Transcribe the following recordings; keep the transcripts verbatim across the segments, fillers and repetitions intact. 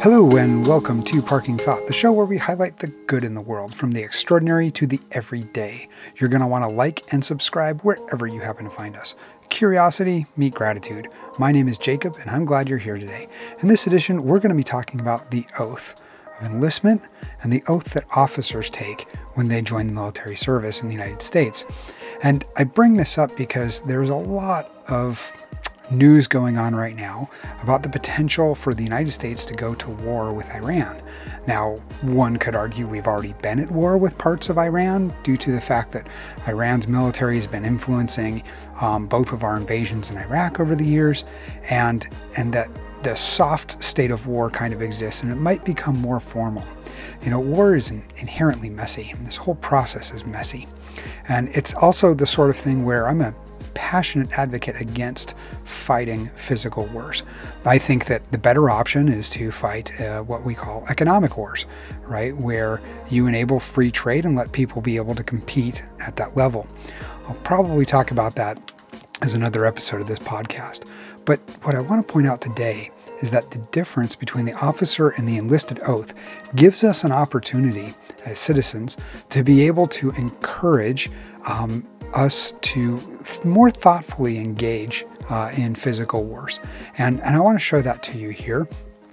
Hello and welcome to Parking Thought, the show where we highlight the good in the world, from the extraordinary to the everyday. You're going to want to like and subscribe wherever you happen to find us. Curiosity, meet gratitude. My name is Jacob, and I'm glad you're here today. In this edition, we're going to be talking about the oath of enlistment and the oath that officers take when they join the military service in the United States. And I bring this up because there's a lot of news going on right now about the potential for the United States to go to war with Iran. Now, one could argue we've already been at war with parts of Iran due to the fact that Iran's military has been influencing um, both of our invasions in Iraq over the years, and and that the soft state of war kind of exists, and it might become more formal. You know, war is inherently messy, and this whole process is messy. And it's also the sort of thing where I'm a passionate advocate against fighting physical wars. I think that the better option is to fight uh, what we call economic wars, right? Where you enable free trade and let people be able to compete at that level. I'll probably talk about that as another episode of this podcast. But what I want to point out today is that the difference between the officer and the enlisted oath gives us an opportunity as citizens to be able to encourage um, us to th- more thoughtfully engage uh, in physical wars. And, and I want to show that to you here.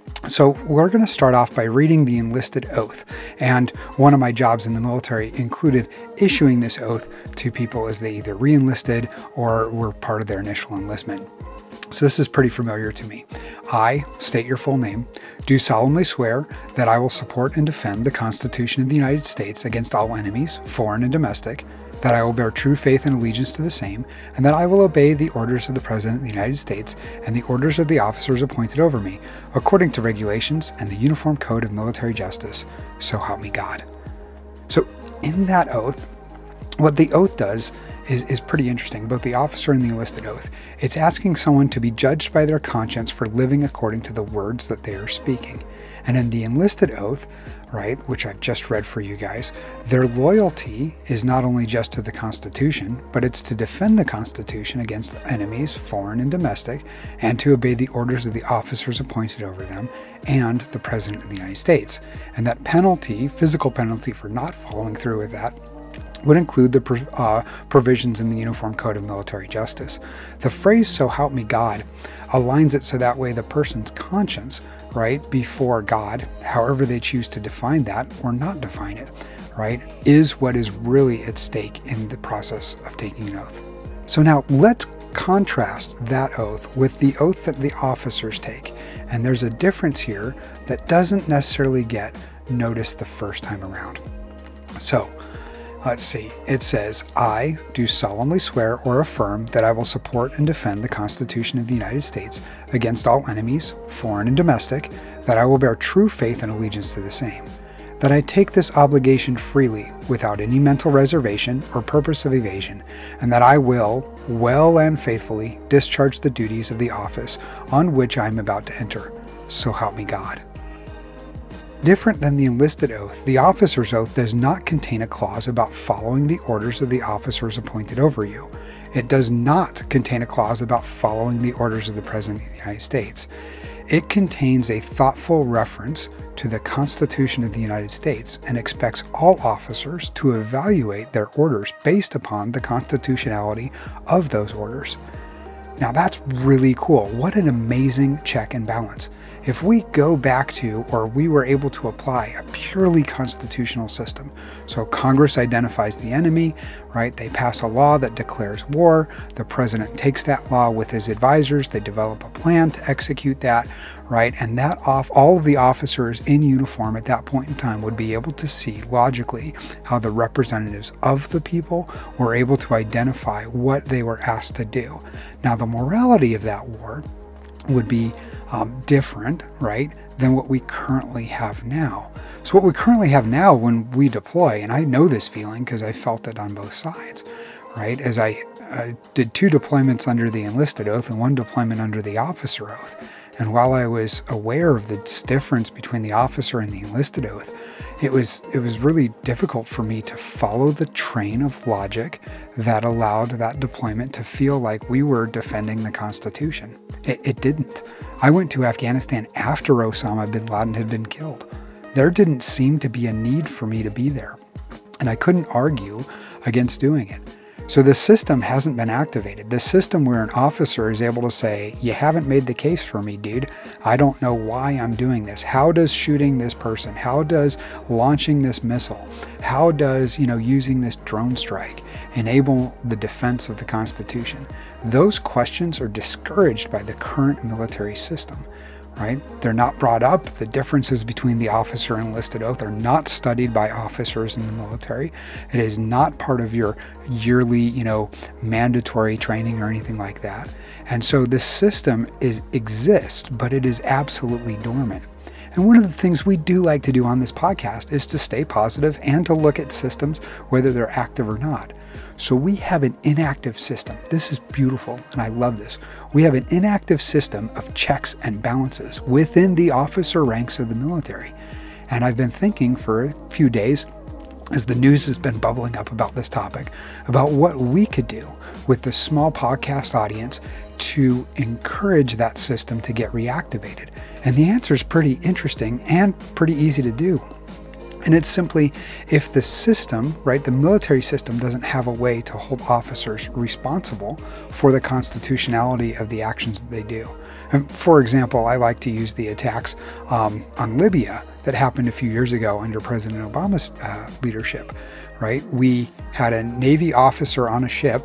So we're going to start off by reading the enlisted oath. And one of my jobs in the military included issuing this oath to people as they either re-enlisted or were part of their initial enlistment. So this is pretty familiar to me. I, state your full name, do solemnly swear that I will support and defend the Constitution of the United States against all enemies, foreign and domestic, that I will bear true faith and allegiance to the same, and that I will obey the orders of the President of the United States and the orders of the officers appointed over me, according to regulations and the Uniform Code of Military Justice. So help me God. So in that oath, what the oath does is, is pretty interesting, both the officer and the enlisted oath. It's asking someone to be judged by their conscience for living according to the words that they are speaking. And in the enlisted oath, right, which I've just read for you guys, their loyalty is not only just to the Constitution, but it's to defend the Constitution against enemies, foreign and domestic, and to obey the orders of the officers appointed over them and the President of the United States. And that penalty, physical penalty for not following through with that, would include the uh, provisions in the Uniform Code of Military Justice. The phrase, so help me God, aligns it so that way the person's conscience, right, before God, however they choose to define that or not define it, right, is what is really at stake in the process of taking an oath. So now let's contrast that oath with the oath that the officers take. And there's a difference here that doesn't necessarily get noticed the first time around. So let's see. It says, I do solemnly swear or affirm that I will support and defend the Constitution of the United States against all enemies, foreign and domestic, that I will bear true faith and allegiance to the same, that I take this obligation freely without any mental reservation or purpose of evasion, and that I will, well and faithfully, discharge the duties of the office on which I am about to enter. So help me God. Different than the enlisted oath, the officer's oath does not contain a clause about following the orders of the officers appointed over you. It does not contain a clause about following the orders of the President of the United States. It contains a thoughtful reference to the Constitution of the United States and expects all officers to evaluate their orders based upon the constitutionality of those orders. Now that's really cool. What an amazing check and balance. If we go back to, or we were able to apply a purely constitutional system, so Congress identifies the enemy, right? They pass a law that declares war. The president takes that law with his advisors. They develop a plan to execute that, right? And that off, all of the officers in uniform at that point in time would be able to see logically how the representatives of the people were able to identify what they were asked to do. Now, the morality of that war would be um, different, right, than what we currently have now. So what we currently have now when we deploy, and I know this feeling because I felt it on both sides, right, as I uh, did two deployments under the enlisted oath and one deployment under the officer oath. And while I was aware of the difference between the officer and the enlisted oath, it was it was really difficult for me to follow the train of logic that allowed that deployment to feel like we were defending the Constitution. It, it didn't. I went to Afghanistan after Osama bin Laden had been killed. There didn't seem to be a need for me to be there, and I couldn't argue against doing it. So the system hasn't been activated. The system where an officer is able to say, you haven't made the case for me, dude. I don't know why I'm doing this. How does shooting this person, how does launching this missile, how does, you know, using this drone strike enable the defense of the Constitution? Those questions are discouraged by the current military system. Right? They're not brought up. The differences between the officer and enlisted oath are not studied by officers in the military. It is not part of your yearly, you know, mandatory training or anything like that. And so this system is exists, but it is absolutely dormant. And one of the things we do like to do on this podcast is to stay positive and to look at systems, whether they're active or not. So we have an inactive system. This is beautiful, and I love this. We have an inactive system of checks and balances within the officer ranks of the military. And I've been thinking for a few days, as the news has been bubbling up about this topic, about what we could do with the small podcast audience to encourage that system to get reactivated. And the answer is pretty interesting and pretty easy to do. And it's simply, if the system, right, the military system doesn't have a way to hold officers responsible for the constitutionality of the actions that they do. And for example, I like to use the attacks um, on Libya that happened a few years ago under President Obama's uh, leadership, right? We had a Navy officer on a ship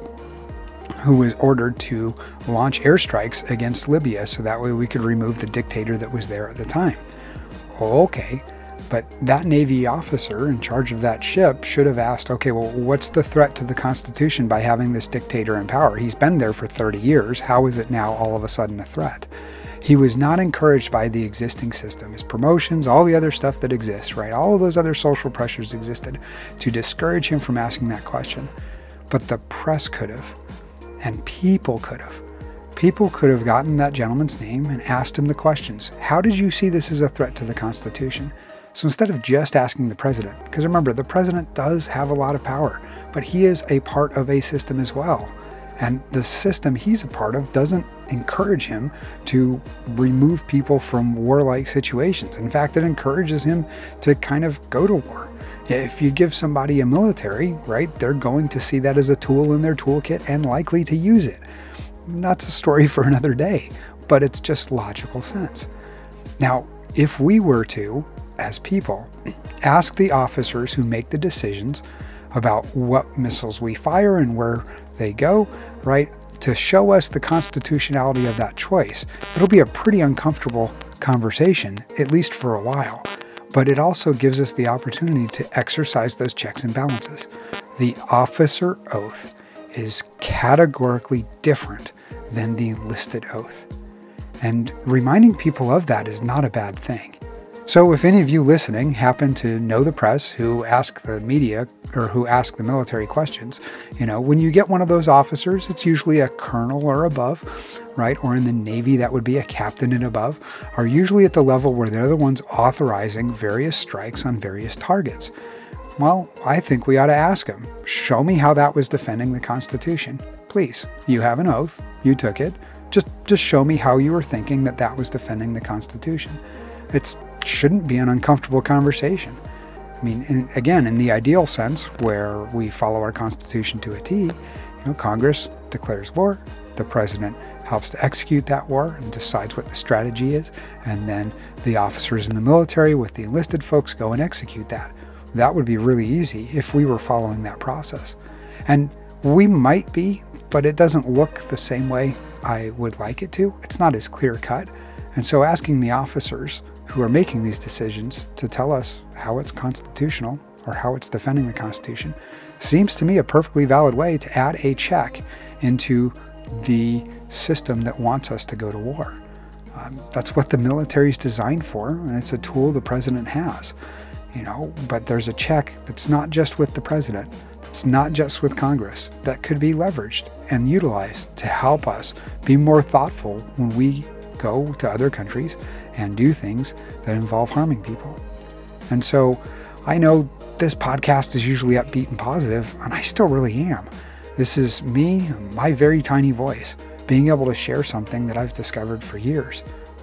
who was ordered to launch airstrikes against Libya so that way we could remove the dictator that was there at the time. Oh, okay. But that Navy officer in charge of that ship should have asked, okay, well, what's the threat to the Constitution by having this dictator in power? He's been there for thirty years. How is it now all of a sudden a threat? He was not encouraged by the existing system, his promotions, all the other stuff that exists, right? All of those other social pressures existed to discourage him from asking that question. But the press could have, and people could have. People could have gotten that gentleman's name and asked him the questions. How did you see this as a threat to the Constitution? So instead of just asking the president, because remember, the president does have a lot of power, but he is a part of a system as well. And the system he's a part of doesn't encourage him to remove people from warlike situations. In fact, it encourages him to kind of go to war. If you give somebody a military, right, they're going to see that as a tool in their toolkit and likely to use it. That's a story for another day, but it's just logical sense. Now, if we were to, as people, ask the officers who make the decisions about what missiles we fire and where they go, right, to show us the constitutionality of that choice, it'll be a pretty uncomfortable conversation, at least for a while. But it also gives us the opportunity to exercise those checks and balances. The officer oath is categorically different than the enlisted oath. And reminding people of that is not a bad thing. So if any of you listening happen to know the press who ask the media or who ask the military questions, you know, when you get one of those officers, it's usually a colonel or above, right? Or in the Navy, that would be a captain and above, are usually at the level where they're the ones authorizing various strikes on various targets. Well, I think we ought to ask them, show me how that was defending the Constitution. Please, you have an oath, you took it. Just, just show me how you were thinking that that was defending the Constitution. It's shouldn't be an uncomfortable conversation. I mean, in, again, in the ideal sense, where we follow our Constitution to a T, you know, Congress declares war, the president helps to execute that war and decides what the strategy is, and then the officers in the military with the enlisted folks go and execute that. That would be really easy if we were following that process. And we might be, but it doesn't look the same way I would like it to. It's not as clear cut. And so asking the officers who are making these decisions to tell us how it's constitutional or how it's defending the Constitution seems to me a perfectly valid way to add a check into the system that wants us to go to war. Um, that's what the military is designed for, and it's a tool the president has. You know, but there's a check that's not just with the president, it's not just with Congress, that could be leveraged and utilized to help us be more thoughtful when we go to other countries and do things that involve harming people. And so I know this podcast is usually upbeat and positive, and I still really am. This is me, my very tiny voice, being able to share something that I've discovered for years.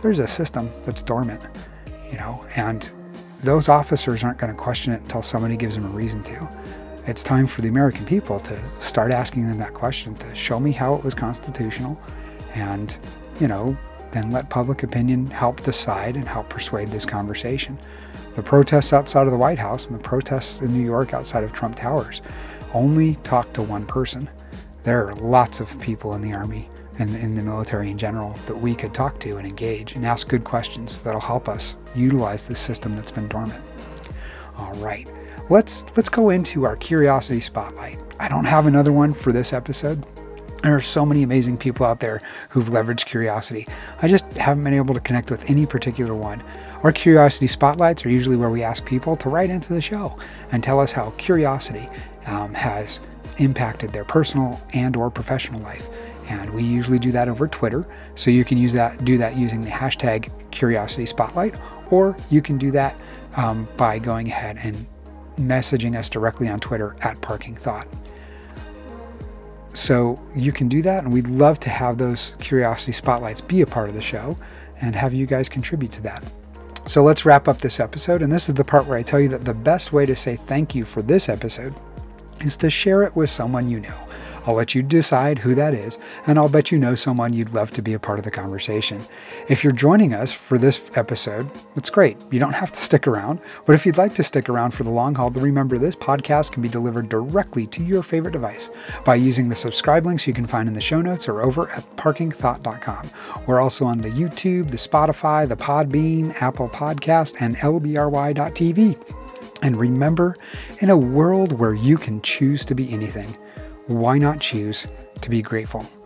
there's a system that's dormant, you know, and those officers aren't going to question it until somebody gives them a reason to. It's time for the American people to start asking them that question, to show me how it was constitutional, and, you know, then let public opinion help decide and help persuade this conversation. The protests outside of the White House and the protests in New York outside of Trump Towers only talk to one person. There are lots of people in the Army and in the military in general that we could talk to and engage and ask good questions that'll help us utilize the system that's been dormant. All right, let's let's go into our curiosity spotlight. I don't have another one for this episode. There are so many amazing people out there who've leveraged curiosity. I just haven't been able to connect with any particular one. Our curiosity spotlights are usually where we ask people to write into the show and tell us how curiosity um, has impacted their personal and or professional life. And we usually do that over Twitter. So you can use that, do that using the hashtag Curiosity Spotlight, or you can do that um, by going ahead and messaging us directly on Twitter at Parking Thought. So you can do that, and we'd love to have those Curiosity Spotlights be a part of the show and have you guys contribute to that. So let's wrap up this episode, and this is the part where I tell you that the best way to say thank you for this episode is to share it with someone you know. I'll let you decide who that is, and I'll bet you know someone you'd love to be a part of the conversation. If you're joining us for this episode, it's great. You don't have to stick around, but if you'd like to stick around for the long haul, remember this podcast can be delivered directly to your favorite device by using the subscribe links you can find in the show notes or over at parking thought dot com. We're also on the YouTube, the Spotify, the Podbean, Apple Podcast, and L B R Y dot T V. And remember, in a world where you can choose to be anything, why not choose to be grateful?